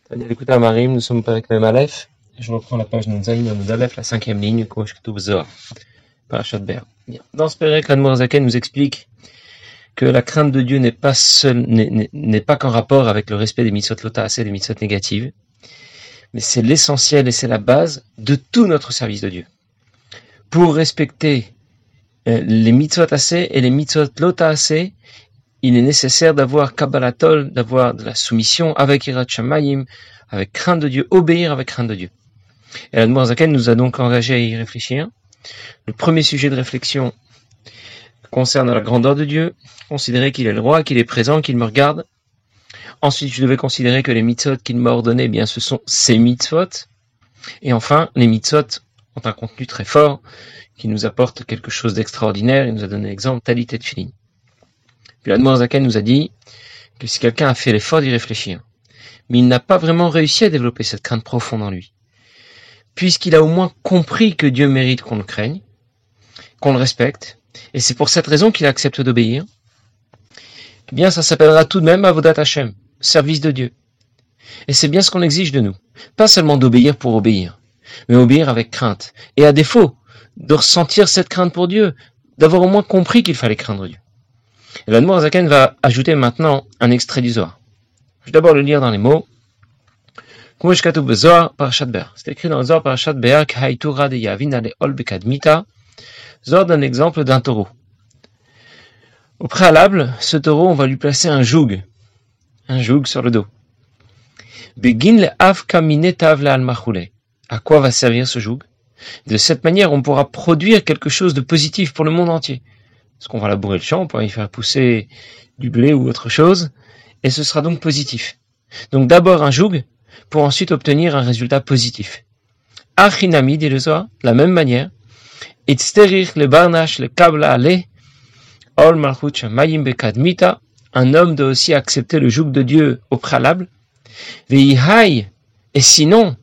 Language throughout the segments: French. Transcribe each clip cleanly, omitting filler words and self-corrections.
Écoutez à Marim, nous sommes avec Mem Aleph. Je reprends la page Nunzaïn Amud Aleph, la 5e ligne, Kosh Ketub Zohar, Parashat Be'er. Dans ce pérec, l'Admor Zaken nous explique que la crainte de Dieu n'est pas qu'en rapport avec le respect des mitzvot lota'aseh, des mitzvot négatives, mais c'est l'essentiel et c'est la base de tout notre service de Dieu. Pour respecter les mitzvot aseh et les mitzvot lota'aseh, il est nécessaire d'avoir kabbalatol, d'avoir de la soumission avec Yirat Shamayim, avec crainte de Dieu, obéir avec crainte de Dieu. Et l'Admor Zaken nous a donc engagé à y réfléchir. Le premier sujet de réflexion concerne la grandeur de Dieu, considérer qu'il est le roi, qu'il est présent, qu'il me regarde. Ensuite, je devais considérer que les mitzvot qu'il m'a ordonné, eh bien, ce sont ses mitzvot. Et enfin, les mitzvot ont un contenu très fort qui nous apporte quelque chose d'extraordinaire. Il nous a donné l'exemple Talit et Tfilin. Puis l'Admor Zaken nous a dit que si quelqu'un a fait l'effort d'y réfléchir, mais il n'a pas vraiment réussi à développer cette crainte profonde en lui, puisqu'il a au moins compris que Dieu mérite qu'on le craigne, qu'on le respecte, et c'est pour cette raison qu'il accepte d'obéir, eh bien ça s'appellera tout de même Avodat Hashem, service de Dieu. Et c'est bien ce qu'on exige de nous, pas seulement d'obéir pour obéir, mais obéir avec crainte, et à défaut de ressentir cette crainte pour Dieu, d'avoir au moins compris qu'il fallait craindre Dieu. Et l'Admor Zaken va ajouter maintenant un extrait du Zohar. Je vais d'abord le lire dans les mots. C'est écrit dans le Zohar Parashat Be'er K'haitura de Yavin ale ol bekadmita. Zohar donne l'exemple d'un taureau. Au préalable, ce taureau, on va lui placer un joug sur le dos. Begin le av kamine tav al machule. À quoi va servir ce joug? De cette manière, on pourra produire quelque chose de positif pour le monde entier. Parce qu'on va labourer le champ, on pourra y faire pousser du blé ou autre chose, et ce sera donc positif. Donc d'abord un joug, pour ensuite obtenir un résultat positif. Achinami, dit le Zohar, de la même manière, Itzterich le barnash le kabla ale, ol malchut shamayim bekadmita, un homme doit aussi accepter le joug de Dieu au préalable, veihai, et sinon,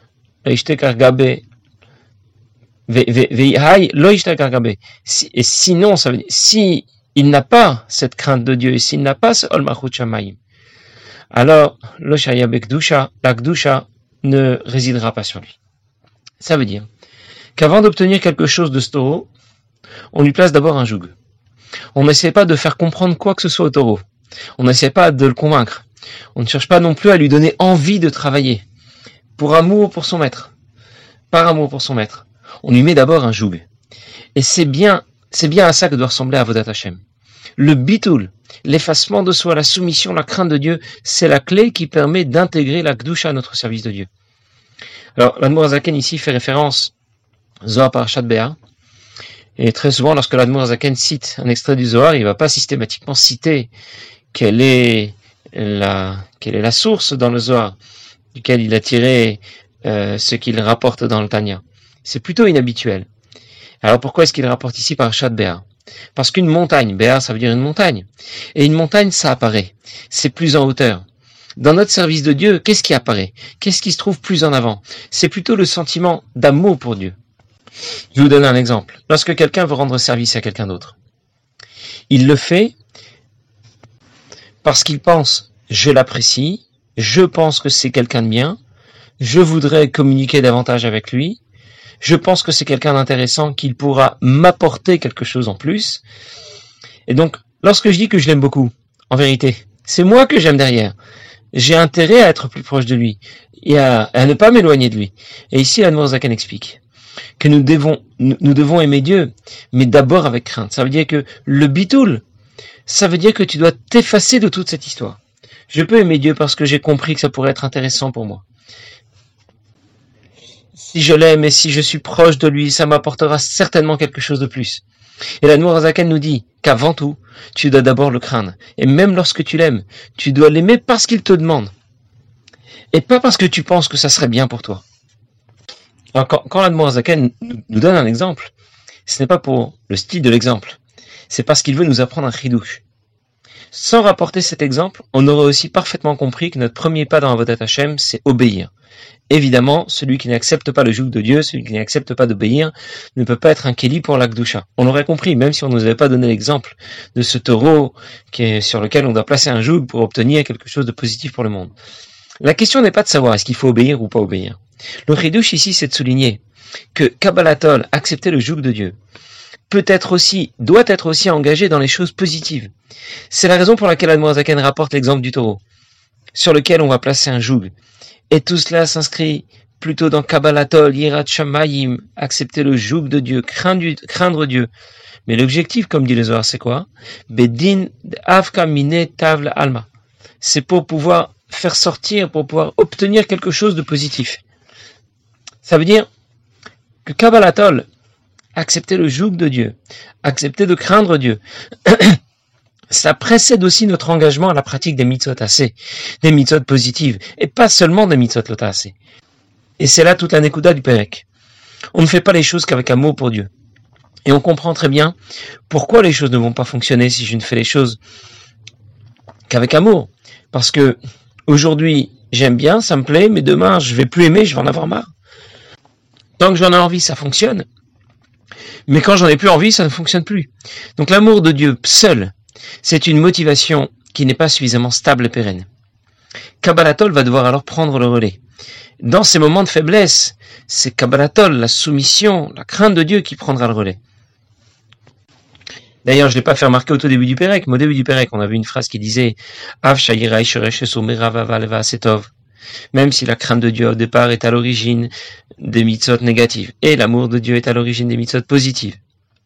et sinon, ça veut dire, si il n'a pas cette crainte de Dieu, et s'il n'a pas ce ol malchut shamayim, alors lo shaya bekdusha, la kdusha ne résidera pas sur lui. Ça veut dire qu'avant d'obtenir quelque chose de ce taureau, on lui place d'abord un joug. On n'essaie pas de faire comprendre quoi que ce soit au taureau. On n'essaie pas de le convaincre. On ne cherche pas non plus à lui donner envie de travailler. Pour amour pour son maître. Par amour pour son maître. On lui met d'abord un joug. Et c'est bien à ça que doit ressembler Avodat Hashem. Le bitul, l'effacement de soi, la soumission, la crainte de Dieu, c'est la clé qui permet d'intégrer la Kdusha à notre service de Dieu. Alors, l'Admor Zaken ici fait référence Zohar Parashat Be'er. Et très souvent, lorsque l'Admor Zaken cite un extrait du Zohar, il ne va pas systématiquement citer quelle est la source dans le Zohar, duquel il a tiré ce qu'il rapporte dans le Tanya. C'est plutôt inhabituel. Alors pourquoi est-ce qu'il rapporte ici Parashat Be'er? Parce qu'une montagne, Be'er ça veut dire une montagne, et une montagne ça apparaît, c'est plus en hauteur. Dans notre service de Dieu, qu'est-ce qui apparaît? Qu'est-ce qui se trouve plus en avant? C'est plutôt le sentiment d'amour pour Dieu. Je vais vous donner un exemple. Lorsque quelqu'un veut rendre service à quelqu'un d'autre, il le fait parce qu'il pense « je l'apprécie, je pense que c'est quelqu'un de bien, je voudrais communiquer davantage avec lui, je pense que c'est quelqu'un d'intéressant qu'il pourra m'apporter quelque chose en plus. » Et donc, lorsque je dis que je l'aime beaucoup, en vérité, c'est moi que j'aime derrière. J'ai intérêt à être plus proche de lui et à ne pas m'éloigner de lui. Et ici, l'Admor Zaken explique que nous devons aimer Dieu, mais d'abord avec crainte. Ça veut dire que le bitul, ça veut dire que tu dois t'effacer de toute cette histoire. Je peux aimer Dieu parce que j'ai compris que ça pourrait être intéressant pour moi. Si je l'aime et si je suis proche de lui, ça m'apportera certainement quelque chose de plus. Et l'Admor Zaken nous dit qu'avant tout, tu dois d'abord le craindre. Et même lorsque tu l'aimes, tu dois l'aimer parce qu'il te demande. Et pas parce que tu penses que ça serait bien pour toi. Alors, quand l'Admor Zaken nous donne un exemple, ce n'est pas pour le style de l'exemple. C'est parce qu'il veut nous apprendre un chidouche. Sans rapporter cet exemple, on aurait aussi parfaitement compris que notre premier pas dans Avodat Hashem, c'est obéir. Évidemment, celui qui n'accepte pas le joug de Dieu, celui qui n'accepte pas d'obéir, ne peut pas être un kéli pour la Kdusha. On l'aurait compris, même si on ne nous avait pas donné l'exemple de ce taureau sur lequel on doit placer un joug pour obtenir quelque chose de positif pour le monde. La question n'est pas de savoir est-ce qu'il faut obéir ou pas obéir. Le chidouche ici, c'est de souligner que Kabbalatol, accepter le joug de Dieu, doit être aussi engagé dans les choses positives. C'est la raison pour laquelle Admorazaken rapporte l'exemple du taureau, sur lequel on va placer un joug. Et tout cela s'inscrit plutôt dans Kabbalatol, Yirat Shamayim, accepter le joug de Dieu, craindre Dieu. Mais l'objectif, comme dit le Zohar, c'est quoi? Bedin Avka Mine Tavla Alma. C'est pour pouvoir faire sortir, pour pouvoir obtenir quelque chose de positif. Ça veut dire que Kabbalatol, accepter le joug de Dieu, accepter de craindre Dieu, ça précède aussi notre engagement à la pratique des mitzvot assez, des mitzvot positives, et pas seulement des mitzvot lota assez. Et c'est là toute la nekuda du Pérec. On ne fait pas les choses qu'avec amour pour Dieu. Et on comprend très bien pourquoi les choses ne vont pas fonctionner si je ne fais les choses qu'avec amour. Parce que aujourd'hui, j'aime bien, ça me plaît, mais demain, je vais plus aimer, je vais en avoir marre. Tant que j'en ai envie, ça fonctionne. Mais quand j'en ai plus envie, ça ne fonctionne plus. Donc l'amour de Dieu seul, c'est une motivation qui n'est pas suffisamment stable et pérenne. Kabbalatol va devoir alors prendre le relais. Dans ces moments de faiblesse, c'est Kabbalatol, la soumission, la crainte de Dieu qui prendra le relais. D'ailleurs, je ne l'ai pas fait remarquer au tout début du Pérec, mais au début du Pérec, on avait une phrase qui disait Av Shayirai Sheresh Somerava Setov. Même si la crainte de Dieu au départ est à l'origine des mitzvot négatives, et l'amour de Dieu est à l'origine des mitzvot positives.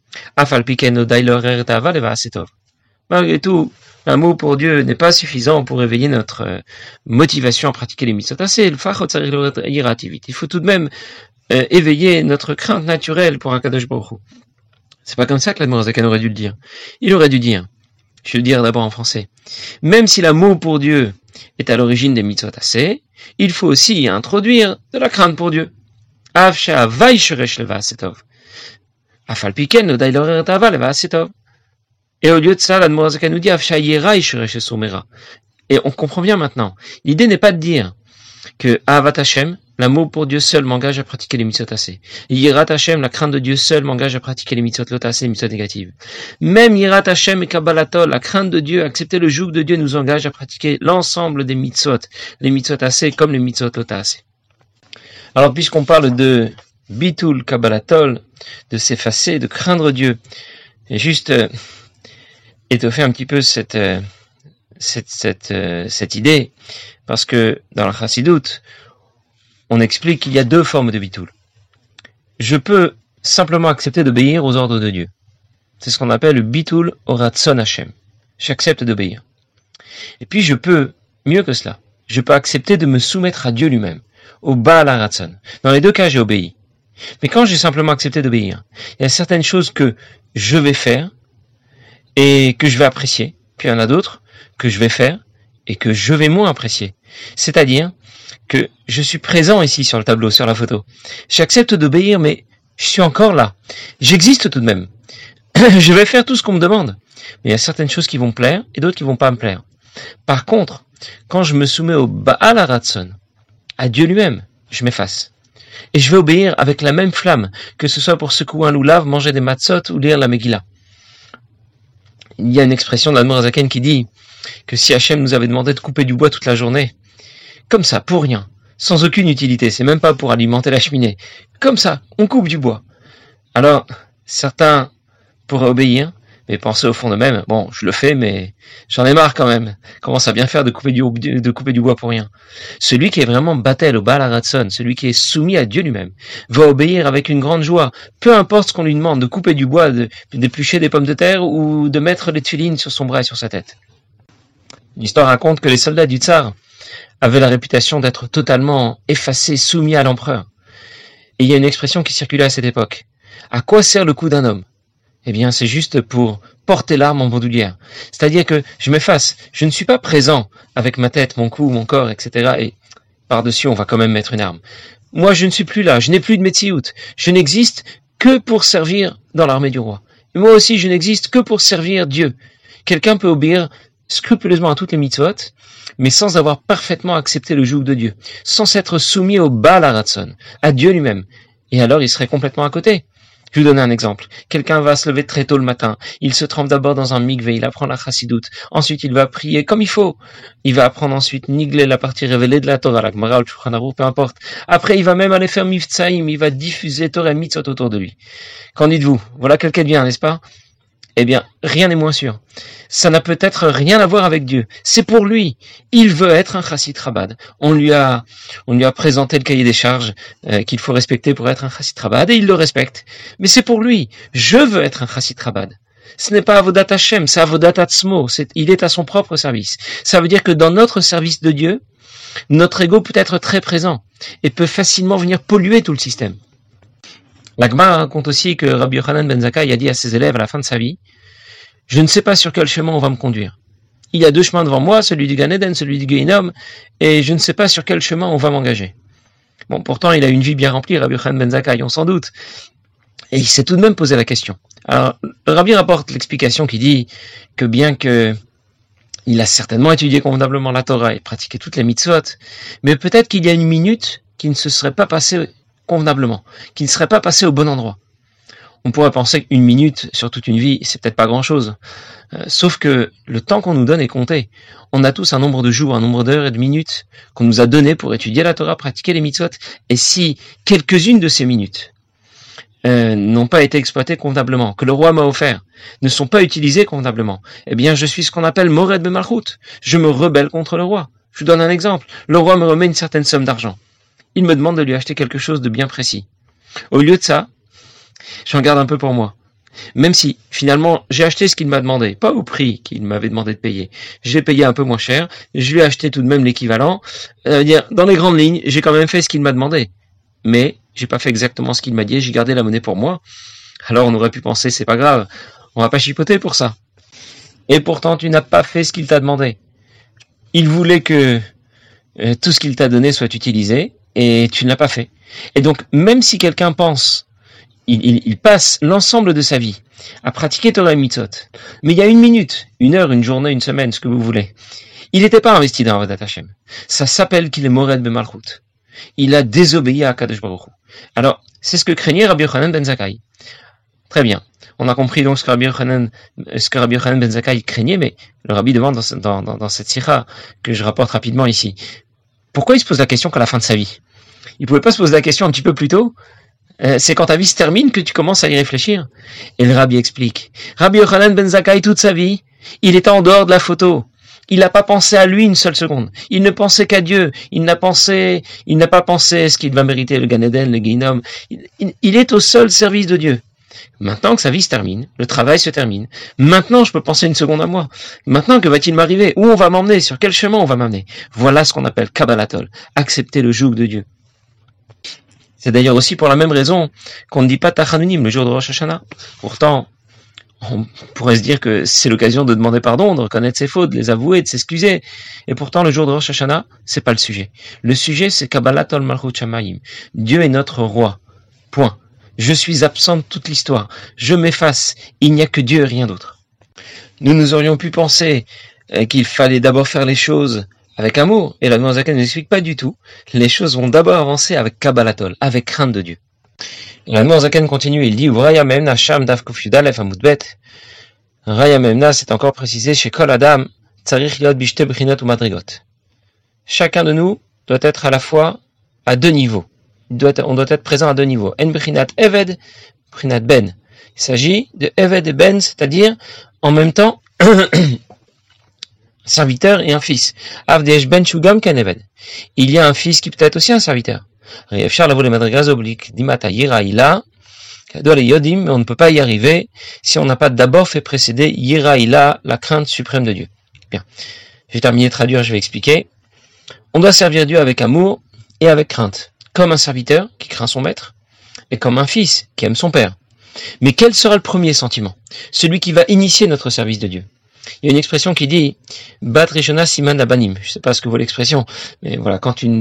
Malgré tout, l'amour pour Dieu n'est pas suffisant pour éveiller notre motivation à pratiquer les mitzvot. Il faut tout de même éveiller notre crainte naturelle pour Akadosh Baruch Hu. C'est pas comme ça que l'Admorazaken aurait dû le dire. Il aurait dû dire, je vais le dire d'abord en français, même si l'amour pour Dieu est à l'origine des mitzvot assez, il faut aussi introduire de la crainte pour Dieu. Et au lieu de ça, l'Admorazaken nous dit et on comprend bien maintenant. L'idée n'est pas de dire que Ahavat Hashem, l'amour pour Dieu seul m'engage à pratiquer les mitzvot assez. Yirat Hashem, la crainte de Dieu seul m'engage à pratiquer les mitzvot lot assez, les mitzvot négatives. Même Yirat Hashem et Kabbalatol, la crainte de Dieu, accepter le joug de Dieu nous engage à pratiquer l'ensemble des mitzvot, les mitzvot assez comme les mitzvot lot assez. Alors puisqu'on parle de bitul Kabbalatol, de s'effacer, de craindre Dieu, et juste étoffer un petit peu cette idée, parce que dans la Chassidoute, on explique qu'il y a deux formes de bitul. Je peux simplement accepter d'obéir aux ordres de Dieu. C'est ce qu'on appelle le bitul oratson Hashem. J'accepte d'obéir. Et puis je peux, mieux que cela, je peux accepter de me soumettre à Dieu lui-même, au Baal HaRatzon. Dans les deux cas, j'ai obéi. Mais quand j'ai simplement accepté d'obéir, il y a certaines choses que je vais faire et que je vais apprécier. Puis il y en a d'autres que je vais faire et que je vais moins apprécier. C'est-à-dire que je suis présent ici sur le tableau, sur la photo. J'accepte d'obéir, mais je suis encore là. J'existe tout de même. Je vais faire tout ce qu'on me demande. Mais il y a certaines choses qui vont me plaire et d'autres qui vont pas me plaire. Par contre, quand je me soumets au Baal HaRatzon, à Dieu lui-même, je m'efface. Et je vais obéir avec la même flamme, que ce soit pour secouer un loulav, manger des matzot ou lire la Megillah. Il y a une expression de l'Admorazaken qui dit que si Hachem nous avait demandé de couper du bois toute la journée, comme ça, pour rien, sans aucune utilité, c'est même pas pour alimenter la cheminée, comme ça, on coupe du bois. Alors, certains pourraient obéir, mais penser au fond d'eux-mêmes, bon, je le fais, mais j'en ai marre quand même. Commence à bien faire de couper du bois pour rien. Celui qui est vraiment battel au Baal HaRatzon, celui qui est soumis à Dieu lui-même, va obéir avec une grande joie. Peu importe ce qu'on lui demande, de couper du bois, d'éplucher des pommes de terre ou de mettre les tefilines sur son bras et sur sa tête. L'histoire raconte que les soldats du tsar avaient la réputation d'être totalement effacés, soumis à l'empereur. Et il y a une expression qui circulait à cette époque. À quoi sert le coup d'un homme ? Eh bien, c'est juste pour porter l'arme en bandoulière. C'est-à-dire que je m'efface. Je ne suis pas présent avec ma tête, mon cou, mon corps, etc. Et par-dessus, on va quand même mettre une arme. Moi, je ne suis plus là. Je n'ai plus de Metsiout. Je n'existe que pour servir dans l'armée du roi. Et moi aussi, je n'existe que pour servir Dieu. Quelqu'un peut obéir scrupuleusement à toutes les mitzvot, mais sans avoir parfaitement accepté le joug de Dieu, sans s'être soumis au Baal HaRatzon, à Dieu lui-même. Et alors, il serait complètement à côté. Je vais vous donner un exemple. Quelqu'un va se lever très tôt le matin. Il se trempe d'abord dans un mikvé, il apprend la chassidoute. Ensuite, il va prier comme il faut. Il va apprendre ensuite nigler la partie révélée de la Torah, la Gemara, le Shulchan Aruch, peu importe. Après, il va même aller faire mivtsaïm, il va diffuser Torah et mitzvot autour de lui. Qu'en dites-vous? Voilà quelqu'un de bien, n'est-ce pas? Eh bien, rien n'est moins sûr. Ça n'a peut-être rien à voir avec Dieu. C'est pour lui. Il veut être un chassid Chabad. On lui a présenté le cahier des charges qu'il faut respecter pour être un chassid Chabad et il le respecte. Mais c'est pour lui. Je veux être un chassid Chabad. Ce n'est pas Avodat Hashem, c'est Avodat Atzmo. Il est à son propre service. Ça veut dire que dans notre service de Dieu, notre ego peut être très présent et peut facilement venir polluer tout le système. La Gemara raconte aussi que Rabbi Yochanan ben Zakkai a dit à ses élèves à la fin de sa vie, « Je ne sais pas sur quel chemin on va me conduire. Il y a deux chemins devant moi, celui du Gan Eden, celui du Gehinnom, et je ne sais pas sur quel chemin on va m'engager. » Bon, pourtant, il a une vie bien remplie, Rabbi Yochanan ben Zakkai, on s'en doute. Et il s'est tout de même posé la question. Alors, le Rabbi rapporte l'explication qui dit que bien que il a certainement étudié convenablement la Torah et pratiqué toutes les mitzvot, mais peut-être qu'il y a une minute qui ne se serait pas passée convenablement, qui ne serait pas passé au bon endroit. On pourrait penser qu'une minute sur toute une vie, c'est peut-être pas grand-chose. Sauf que le temps qu'on nous donne est compté. On a tous un nombre de jours, un nombre d'heures et de minutes qu'on nous a donné pour étudier la Torah, pratiquer les mitzvot. Et si quelques-unes de ces minutes n'ont pas été exploitées convenablement, que le roi m'a offert, ne sont pas utilisées convenablement, eh bien je suis ce qu'on appelle Mored Bemalchut. Je me rebelle contre le roi. Je vous donne un exemple. Le roi me remet une certaine somme d'argent. Il me demande de lui acheter quelque chose de bien précis. Au lieu de ça, j'en garde un peu pour moi. Même si, finalement, j'ai acheté ce qu'il m'a demandé, pas au prix qu'il m'avait demandé de payer. J'ai payé un peu moins cher, je lui ai acheté tout de même l'équivalent. Dans les grandes lignes, j'ai quand même fait ce qu'il m'a demandé. Mais, j'ai pas fait exactement ce qu'il m'a dit, j'ai gardé la monnaie pour moi. Alors on aurait pu penser, c'est pas grave, on va pas chipoter pour ça. Et pourtant, tu n'as pas fait ce qu'il t'a demandé. Il voulait que tout ce qu'il t'a donné soit utilisé, et tu ne l'as pas fait. Et donc, même si quelqu'un pense, il passe l'ensemble de sa vie à pratiquer Torah et Mitzvot, mais il y a une minute, une heure, une journée, une semaine, ce que vous voulez, il n'était pas investi dans Avodat Hashem. Ça s'appelle qu'il est Mored Bemalchut. Il a désobéi à Kadosh Baruch Hu. Alors, c'est ce que craignait Rabbi Yochanan ben Zakkai. Très bien. On a compris donc ce que Rabbi Yochanan ben Zakkai craignait, mais le Rabbi demande dans cette sikha que je rapporte rapidement ici. Pourquoi il se pose la question qu'à la fin de sa vie? Il pouvait pas se poser la question un petit peu plus tôt? C'est quand ta vie se termine que tu commences à y réfléchir. Et le Rabbi explique. Rabbi Yochanan ben Zakkai, toute sa vie, il était en dehors de la photo. Il n'a pas pensé à lui une seule seconde. Il ne pensait qu'à Dieu. Il n'a pas pensé ce qu'il va mériter, le Gan Eden, le Gehinnom. Il est au seul service de Dieu. Maintenant que sa vie se termine, le travail se termine. Maintenant, je peux penser une seconde à moi. Maintenant, que va-t-il m'arriver? Où on va m'emmener? Sur quel chemin on va m'amener? Voilà ce qu'on appelle Kabbalatol. Accepter le joug de Dieu. C'est d'ailleurs aussi pour la même raison qu'on ne dit pas Tachanunim le jour de Rosh Hashanah. Pourtant, on pourrait se dire que c'est l'occasion de demander pardon, de reconnaître ses fautes, de les avouer, de s'excuser. Et pourtant, le jour de Rosh Hashanah, c'est pas le sujet. Le sujet, c'est Kabbalatol Malchut Shamayim. Dieu est notre roi. Point. Je suis absent de toute l'histoire. Je m'efface. Il n'y a que Dieu et rien d'autre. Nous aurions pu penser qu'il fallait d'abord faire les choses avec amour. Et la Noirzaken ne l'explique pas du tout. Les choses vont d'abord avancer avec Kabbalatol, avec crainte de Dieu. La Noirzaken continue, il dit Vraya Memna Sham Dav Kuf Yudalef Amudbet. Vraya Memna, c'est encore précisé chez Kol Adam Tzarich Yod Bishte Brinot ou Madrigot. Chacun de nous doit être à la fois à deux niveaux. On doit être présent à deux niveaux. En Brinat Eved, Brinat Ben. Il s'agit de Eved et Ben, c'est-à-dire en même temps serviteur et un fils. Avdesh Ben Shugam Ken Eved. Il y a un fils qui peut être aussi un serviteur. Mais on ne peut pas y arriver si on n'a pas d'abord fait précéder Yiraïla, la crainte suprême de Dieu. Bien. Je vais terminer de traduire, je vais expliquer. On doit servir Dieu avec amour et avec crainte. Comme un serviteur qui craint son maître et comme un fils qui aime son père. Mais quel sera le premier sentiment? Celui qui va initier notre service de Dieu. Il y a une expression qui dit Bat Rishona Siman Abanim. Je ne sais pas ce que vaut l'expression, mais voilà, quand une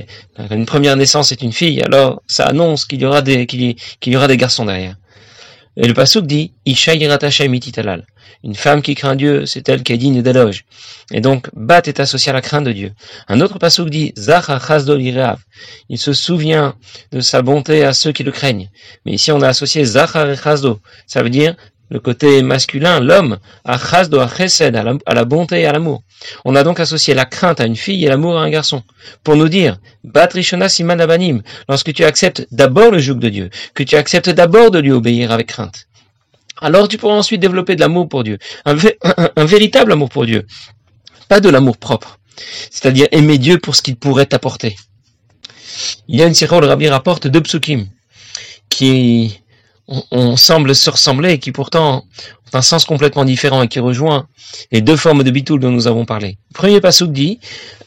première naissance est une fille, alors ça annonce qu'il y aura des garçons derrière. Et le pasuk dit, Isha yirat Hashem ititalal. Une femme qui craint Dieu, c'est elle qui est digne d'éloge. Et donc, bat est associé à la crainte de Dieu. Un autre pasuk dit, Zachar chasdo l'irav. Il se souvient de sa bonté à ceux qui le craignent. Mais ici, on a associé Zachar et chasdo. Ça veut dire, le côté masculin, l'homme, à chasdo, à chesed, à la bonté et à l'amour. On a donc associé la crainte à une fille et l'amour à un garçon. Pour nous dire, bat rishona siman abanim, lorsque tu acceptes d'abord le joug de Dieu, que tu acceptes d'abord de lui obéir avec crainte. Alors tu pourras ensuite développer de l'amour pour Dieu, un véritable amour pour Dieu, pas de l'amour propre, c'est-à-dire aimer Dieu pour ce qu'il pourrait t'apporter. Il y a une sira où le Rabbi rapporte deux psukim qui on semble se ressembler et qui pourtant ont un sens complètement différent et qui rejoint les deux formes de bitoul dont nous avons parlé. Le premier pasuk dit,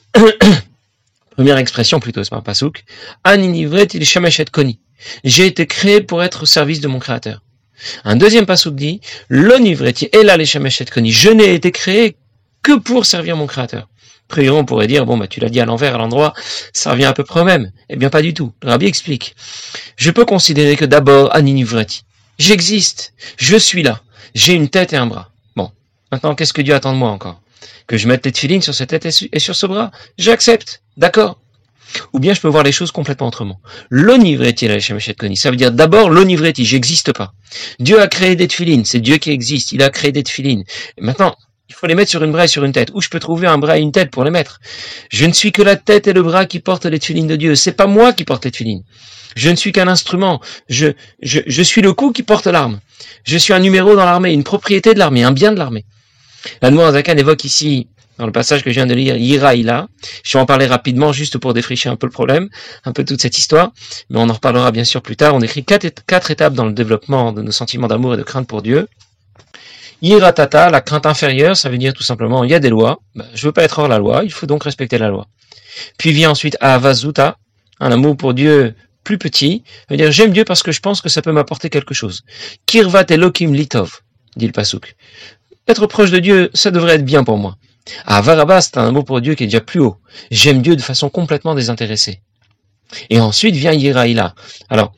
première expression plutôt, c'est pas un pasuk, Aninivret il shamesh et koni. J'ai été créé pour être au service de mon créateur. Un deuxième pasuk dit, L'onivreti ela le shamesh et koni. Je n'ai été créé que pour servir mon créateur. Après, on pourrait dire, tu l'as dit à l'envers, à l'endroit, ça revient à peu près au même. Eh bien, pas du tout. Le Rabbi explique. Je peux considérer que d'abord, Aninivreti. J'existe. Je suis là. J'ai une tête et un bras. Bon. Maintenant, qu'est-ce que Dieu attend de moi encore? Que je mette les tefilines sur cette tête et sur ce bras? J'accepte. D'accord. Ou bien je peux voir les choses complètement autrement. L'onivreti, ça veut dire d'abord l'onivreti. J'existe pas. Dieu a créé des tefilines. C'est Dieu qui existe. Il a créé des tefilines. Et maintenant, il faut les mettre sur une bras et sur une tête. Où je peux trouver un bras et une tête pour les mettre? Je ne suis que la tête et le bras qui portent les tefilines de Dieu. C'est pas moi qui porte les tefilines. Je ne suis qu'un instrument. Je suis le coup qui porte l'arme. Je suis un numéro dans l'armée, une propriété de l'armée, un bien de l'armée. L'Admour Zakan évoque ici, dans le passage que je viens de lire, Yira Ila. Je vais en parler rapidement, juste pour défricher un peu le problème, un peu toute cette histoire. Mais on en reparlera bien sûr plus tard. On écrit quatre étapes dans le développement de nos sentiments d'amour et de crainte pour Dieu. Yiratata, la crainte inférieure, ça veut dire tout simplement, il y a des lois, je veux pas être hors la loi, il faut donc respecter la loi. Puis vient ensuite Avazuta, un amour pour Dieu plus petit, ça veut dire j'aime Dieu parce que je pense que ça peut m'apporter quelque chose. Kirvat Elokim Litov, dit le Pasuk. Être proche de Dieu, ça devrait être bien pour moi. Avarabas, c'est un amour pour Dieu qui est déjà plus haut. J'aime Dieu de façon complètement désintéressée. Et ensuite vient Yiraïla. Alors,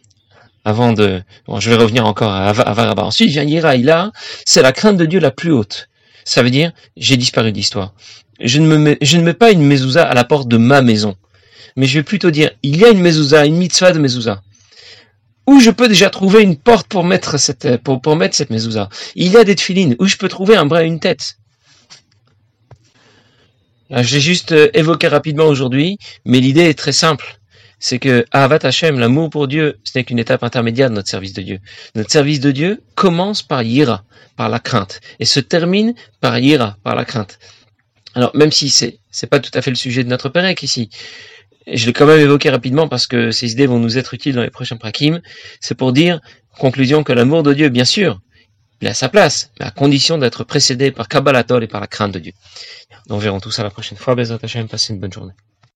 je vais revenir encore à Avaraba. Ensuite vient Yiraïla, c'est la crainte de Dieu la plus haute. Ça veut dire, j'ai disparu de l'histoire. Je ne mets pas une mezouza à la porte de ma maison. Mais je vais plutôt dire, il y a une mezouza, une mitzvah de mezouza. Où je peux déjà trouver une porte pour mettre cette mezouza. Il y a des tefilines, où je peux trouver un bras et une tête. Je l'ai juste évoqué rapidement aujourd'hui, mais l'idée est très simple. C'est que Ahavat Hashem, l'amour pour Dieu, ce n'est qu'une étape intermédiaire de notre service de Dieu. Notre service de Dieu commence par Yira, par la crainte, et se termine par Yira, par la crainte. Alors, même si c'est pas tout à fait le sujet de notre Pérec ici, je l'ai quand même évoqué rapidement parce que ces idées vont nous être utiles dans les prochains prakim, c'est pour dire, en conclusion, que l'amour de Dieu, bien sûr, il a sa place, mais à condition d'être précédé par Kabbalatol et par la crainte de Dieu. Nous verrons tout ça la prochaine fois. Bezrat Hashem, passez une bonne journée.